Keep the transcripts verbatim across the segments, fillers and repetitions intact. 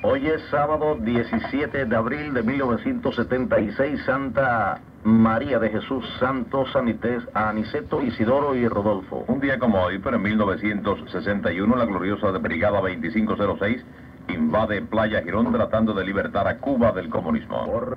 Hoy es sábado diecisiete de abril de mil novecientos setenta y seis, Santa María de Jesús, Santos Anites, Aniceto, Isidoro y Rodolfo. Un día como hoy, pero en mil novecientos sesenta y uno, la gloriosa Brigada veinticinco cero seis invade Playa Girón tratando de libertar a Cuba del comunismo. Por...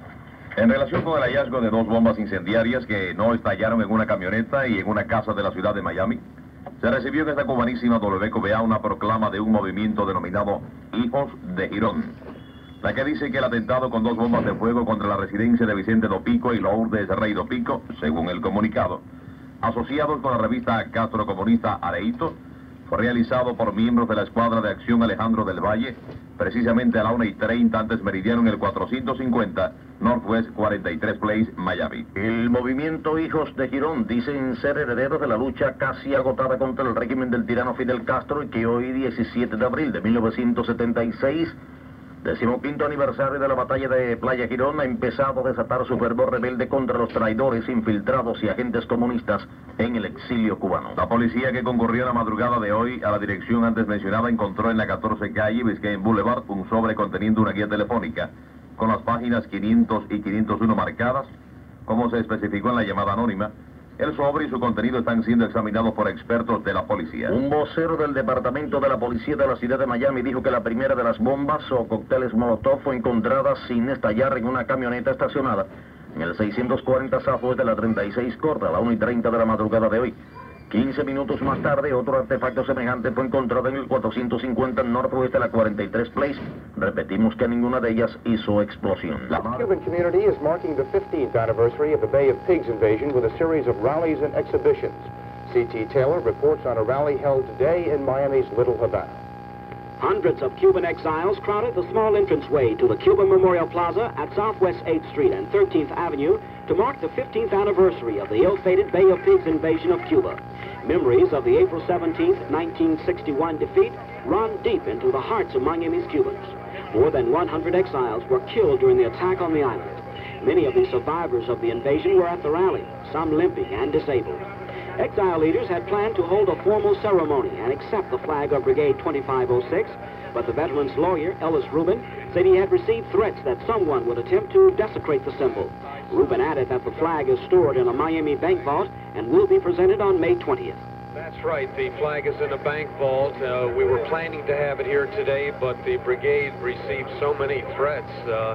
En relación con el hallazgo de dos bombas incendiarias que no estallaron en una camioneta y en una casa de la ciudad de Miami, se recibió en esta cubanísima W Q B A una proclama de un movimiento denominado Hijos de Girón, la que dice que el atentado con dos bombas de fuego contra la residencia de Vicente Dopico y Lourdes Rey Dopico, según el comunicado, asociados con la revista Castro Comunista Areito, fue realizado por miembros de la Escuadra de Acción Alejandro del Valle, precisamente a la una y treinta antes meridiano en el cuatrocientos cincuenta Northwest cuarenta y tres Place, Miami. El movimiento Hijos de Girón dicen ser herederos de la lucha casi agotada contra el régimen del tirano Fidel Castro y que hoy, diecisiete de abril de mil novecientos setenta y seis, decimoquinto aniversario de la batalla de Playa Girón, ha empezado a desatar su fervor rebelde contra los traidores, infiltrados y agentes comunistas en el exilio cubano. La policía que concurrió la madrugada de hoy a la dirección antes mencionada encontró en la catorce calle Biscayne Boulevard un sobre conteniendo una guía telefónica con las páginas quinientos y quinientos uno marcadas, como se especificó en la llamada anónima. El sobre y su contenido están siendo examinados por expertos de la policía. Un vocero del Departamento de la Policía de la ciudad de Miami dijo que la primera de las bombas o cócteles Molotov fue encontrada sin estallar en una camioneta estacionada en el seiscientos cuarenta Southwest de la treinta y seis Corta a la una y treinta de la madrugada de hoy. quince minutos más tarde, otro artefacto semejante fue encontrado en el cuatrocientos cincuenta Northwest de la cuarenta y tres Place. Repetimos que ninguna de ellas hizo explosión. The Cuban community is marking the fifteenth anniversary of the Bay of Pigs invasion with a series of rallies and exhibitions. C T Taylor reports on a rally held today in Miami's Little Havana. Hundreds of Cuban exiles crowded the small entranceway to the Cuban Memorial Plaza at Southwest eighth Street and thirteenth Avenue to mark the fifteenth anniversary of the ill-fated Bay of Pigs invasion of Cuba. Memories of the April seventeenth, nineteen sixty-one defeat run deep into the hearts of Miami's Cubans. More than one hundred exiles were killed during the attack on the island. Many of the survivors of the invasion were at the rally, some limping and disabled. Exile leaders had planned to hold a formal ceremony and accept the flag of Brigade twenty-five oh six, but the veteran's lawyer, Ellis Rubin, said he had received threats that someone would attempt to desecrate the symbol. Rubin added that the flag is stored in a Miami bank vault and will be presented on May twentieth. That's right. The flag is in a bank vault. Uh, we were planning to have it here today, but the brigade received so many threats uh,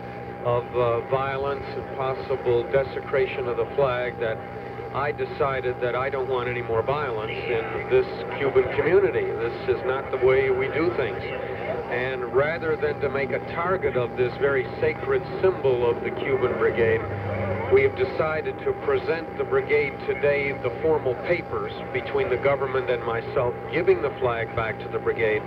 of uh, violence and possible desecration of the flag that I decided that I don't want any more violence in this Cuban community. This is not the way we do things. And rather than to make a target of this very sacred symbol of the Cuban Brigade, we have decided to present the brigade today the formal papers between the government and myself, giving the flag back to the brigade.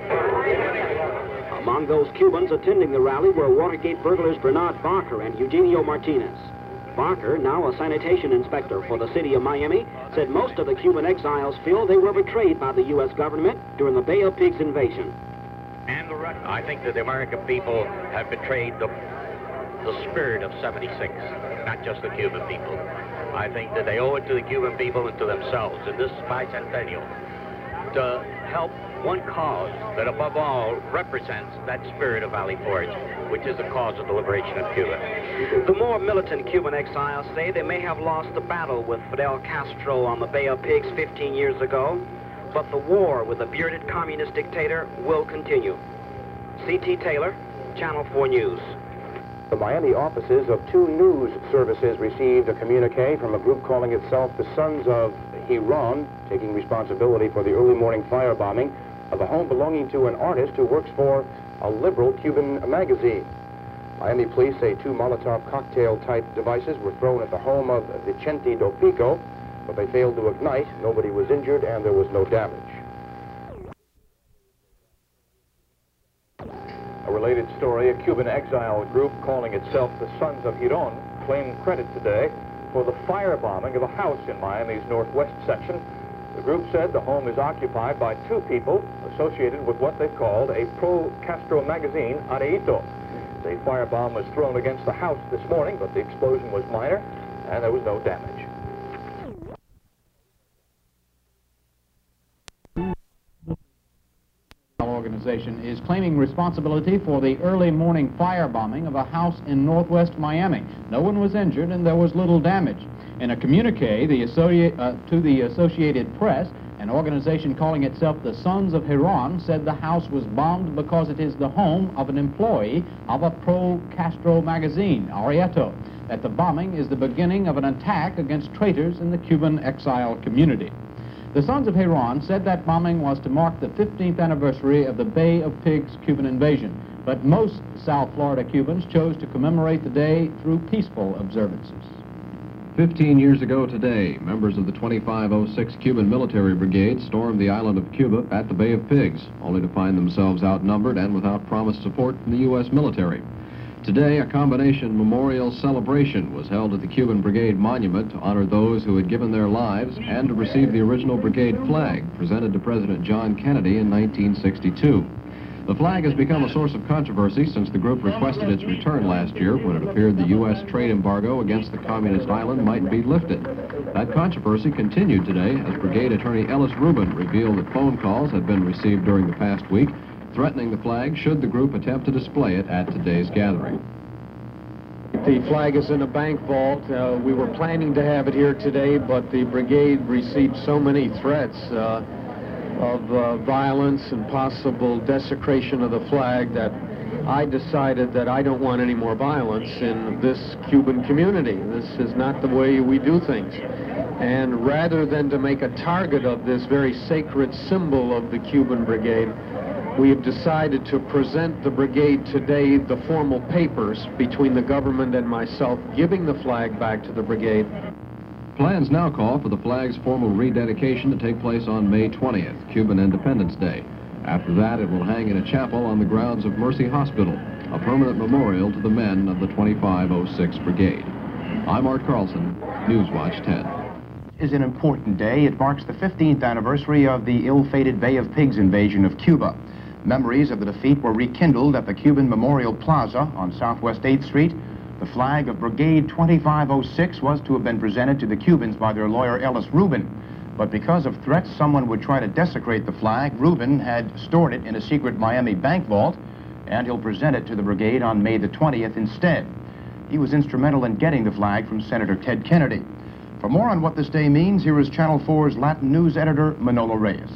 Among those Cubans attending the rally were Watergate burglars Bernard Barker and Eugenio Martinez. Barker, now a sanitation inspector for the city of Miami, said most of the Cuban exiles feel they were betrayed by the U S government during the Bay of Pigs invasion. And the rest, I think that the American people have betrayed the, the spirit of seventy-six, not just the Cuban people. I think that they owe it to the Cuban people and to themselves in this bicentennial to help one cause that above all represents that spirit of Valley Forge, which is the cause of the liberation of Cuba. The more militant Cuban exiles say they may have lost the battle with Fidel Castro on the Bay of Pigs fifteen years ago, but the war with the bearded communist dictator will continue. C T Taylor, Channel four News. The Miami offices of two news services received a communique from a group calling itself the Sons of Iran, taking responsibility for the early morning firebombing of a home belonging to an artist who works for a liberal Cuban magazine. Miami police say two Molotov cocktail-type devices were thrown at the home of Vicente Dopico, but they failed to ignite. Nobody was injured and there was no damage. A related story, a Cuban exile group calling itself the Sons of Iran claimed credit today for the firebombing of a house in Miami's northwest section. The group said the home is occupied by two people associated with what they called a pro-Castro magazine, Areito. A firebomb was thrown against the house this morning, but the explosion was minor and there was no damage. organization is claiming responsibility for the early morning firebombing of a house in northwest Miami. No one was injured and there was little damage. In a communique the associ uh, to the Associated Press, an organization calling itself the Sons of Hiron said the house was bombed because it is the home of an employee of a pro-Castro magazine, Arrieto, that the bombing is the beginning of an attack against traitors in the Cuban exile community. The Sons of Hiron said that bombing was to mark the fifteenth anniversary of the Bay of Pigs Cuban invasion, but most South Florida Cubans chose to commemorate the day through peaceful observances. Fifteen years ago today, members of the twenty-five oh six Cuban Military Brigade stormed the island of Cuba at the Bay of Pigs, only to find themselves outnumbered and without promised support from the U S military. Today, a combination memorial celebration was held at the Cuban Brigade Monument to honor those who had given their lives and to receive the original brigade flag presented to President John Kennedy in nineteen sixty-two. The flag has become a source of controversy since the group requested its return last year when it appeared the U S trade embargo against the communist island might be lifted. That controversy continued today as Brigade Attorney Ellis Rubin revealed that phone calls had been received during the past week threatening the flag should the group attempt to display it at today's gathering. The flag is in a bank vault. Uh, we were planning to have it here today, but the brigade received so many threats uh, of uh, violence and possible desecration of the flag that I decided that I don't want any more violence in this Cuban community. This is not the way we do things. And rather than to make a target of this very sacred symbol of the Cuban Brigade, we have decided to present the brigade today the formal papers between the government and myself, giving the flag back to the brigade. Plans now call for the flag's formal rededication to take place on May twentieth, Cuban Independence Day. After that, it will hang in a chapel on the grounds of Mercy Hospital, a permanent memorial to the men of the twenty-five oh six Brigade. I'm Art Carlson, Newswatch ten. Is an important day. It marks the fifteenth anniversary of the ill-fated Bay of Pigs invasion of Cuba. Memories of the defeat were rekindled at the Cuban Memorial Plaza on Southwest eighth Street. The flag of Brigade twenty-five oh six was to have been presented to the Cubans by their lawyer Ellis Rubin. But because of threats someone would try to desecrate the flag, Rubin had stored it in a secret Miami bank vault, and he'll present it to the brigade on May the twentieth instead. He was instrumental in getting the flag from Senator Ted Kennedy. For more on what this day means, here is Channel four's Latin news editor, Manolo Reyes.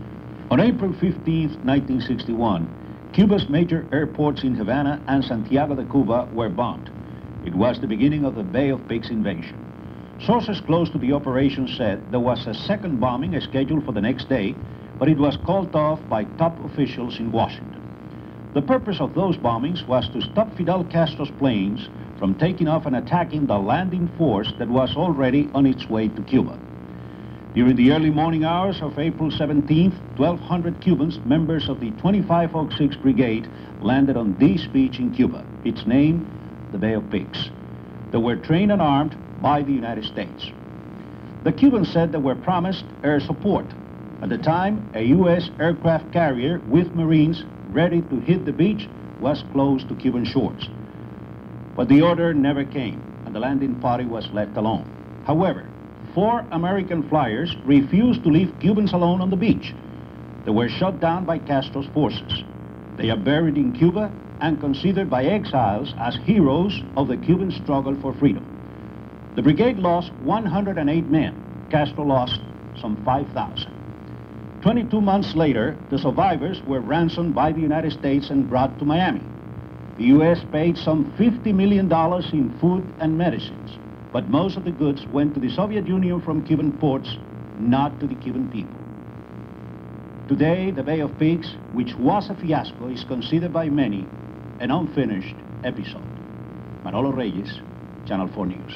On April fifteenth, nineteen sixty-one, Cuba's major airports in Havana and Santiago de Cuba were bombed. It was the beginning of the Bay of Pigs invasion. Sources close to the operation said there was a second bombing scheduled for the next day, but it was called off by top officials in Washington. The purpose of those bombings was to stop Fidel Castro's planes from taking off and attacking the landing force that was already on its way to Cuba. During the early morning hours of April seventeenth, twelve hundred Cubans, members of the twenty-five oh six Brigade, landed on this beach in Cuba. Its name, the Bay of Pigs. They were trained and armed by the United States. The Cubans said they were promised air support. At the time, a U S aircraft carrier with Marines ready to hit the beach was close to Cuban shores. But the order never came, and the landing party was left alone. However, four American flyers refused to leave Cubans alone on the beach. They were shot down by Castro's forces. They are buried in Cuba and considered by exiles as heroes of the Cuban struggle for freedom. The brigade lost one hundred eight men. Castro lost some five thousand. twenty-two months later, the survivors were ransomed by the United States and brought to Miami. The U S paid some fifty million dollars in food and medicines, but most of the goods went to the Soviet Union from Cuban ports, not to the Cuban people. Today, the Bay of Pigs, which was a fiasco, is considered by many an unfinished episode. Manolo Reyes, Channel four News.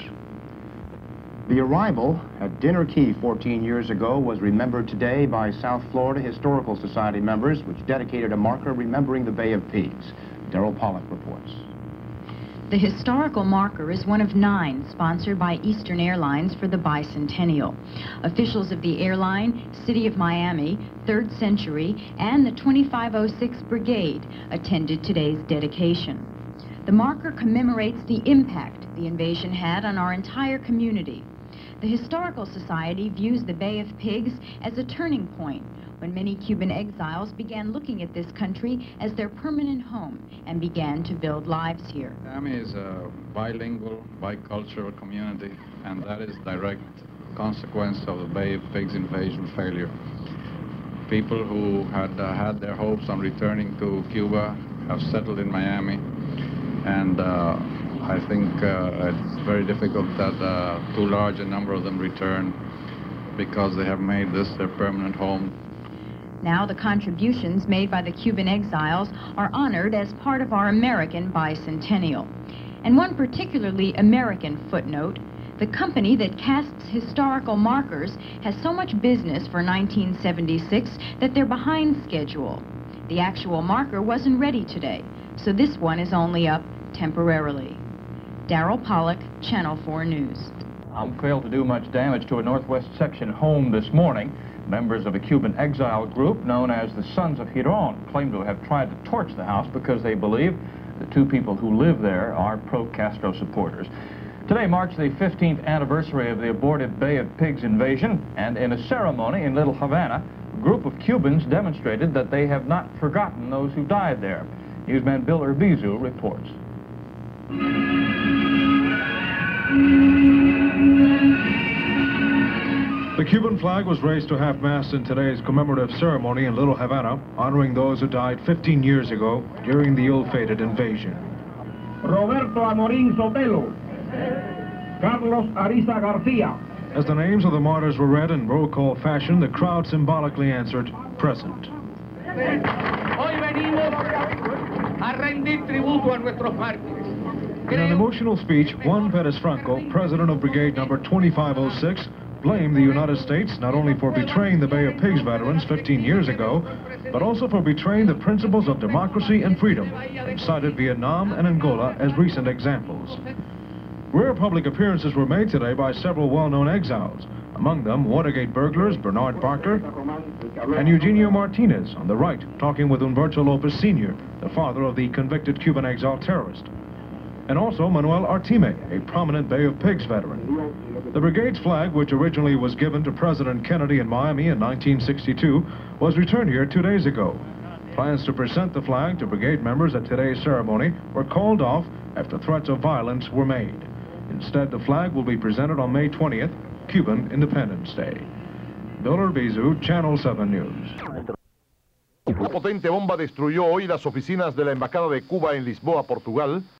The arrival at Dinner Key fourteen years ago was remembered today by South Florida Historical Society members, which dedicated a marker remembering the Bay of Pigs. Daryl Pollack reports. The historical marker is one of nine sponsored by Eastern Airlines for the bicentennial. Officials of the airline, City of Miami, Third Century, and the twenty-five oh six Brigade attended today's dedication. The marker commemorates the impact the invasion had on our entire community. The Historical Society views the Bay of Pigs as a turning point, when many Cuban exiles began looking at this country as their permanent home and began to build lives here. Miami is a bilingual, bicultural community, and that is direct consequence of the Bay of Pigs invasion failure. People who had uh, had their hopes on returning to Cuba have settled in Miami, and uh, I think uh, it's very difficult that uh, too large a number of them return because they have made this their permanent home. Now the contributions made by the Cuban exiles are honored as part of our American bicentennial. And one particularly American footnote, the company that casts historical markers has so much business for nineteen seventy-six that they're behind schedule. The actual marker wasn't ready today, so this one is only up temporarily. Daryl Pollock, Channel four News. Um, failed to do much damage to a Northwest Section home this morning. Members of a Cuban exile group known as the Sons of Giron claim to have tried to torch the house because they believe the two people who live there are pro-Castro supporters. Today marks the fifteenth anniversary of the aborted Bay of Pigs invasion, and in a ceremony in Little Havana, a group of Cubans demonstrated that they have not forgotten those who died there. Newsman Bill Urbizu reports. The Cuban flag was raised to half-mast in today's commemorative ceremony in Little Havana, honoring those who died fifteen years ago during the ill-fated invasion. Roberto Amorín Sotelo, Carlos Ariza Garcia. As the names of the martyrs were read in roll call fashion, the crowd symbolically answered, present. Hoy venimos a rendir tributo a nuestros mártires. In an emotional speech, Juan Perez Franco, president of Brigade number twenty-five oh six, blamed the United States not only for betraying the Bay of Pigs veterans fifteen years ago, but also for betraying the principles of democracy and freedom, and cited Vietnam and Angola as recent examples. Rare public appearances were made today by several well-known exiles, among them Watergate burglars Bernard Barker and Eugenio Martinez on the right, talking with Humberto Lopez Senior, the father of the convicted Cuban exile terrorist, and also Manuel Artime, a prominent Bay of Pigs veteran. The brigade's flag, which originally was given to President Kennedy in Miami in nineteen sixty-two, was returned here two days ago. Plans to present the flag to brigade members at today's ceremony were called off after threats of violence were made. Instead, the flag will be presented on May twentieth, Cuban Independence Day. Bill Urbizu, Channel seven News. Una potente bomba destruyó hoy las oficinas de la Embajada de Cuba en Lisboa, Portugal,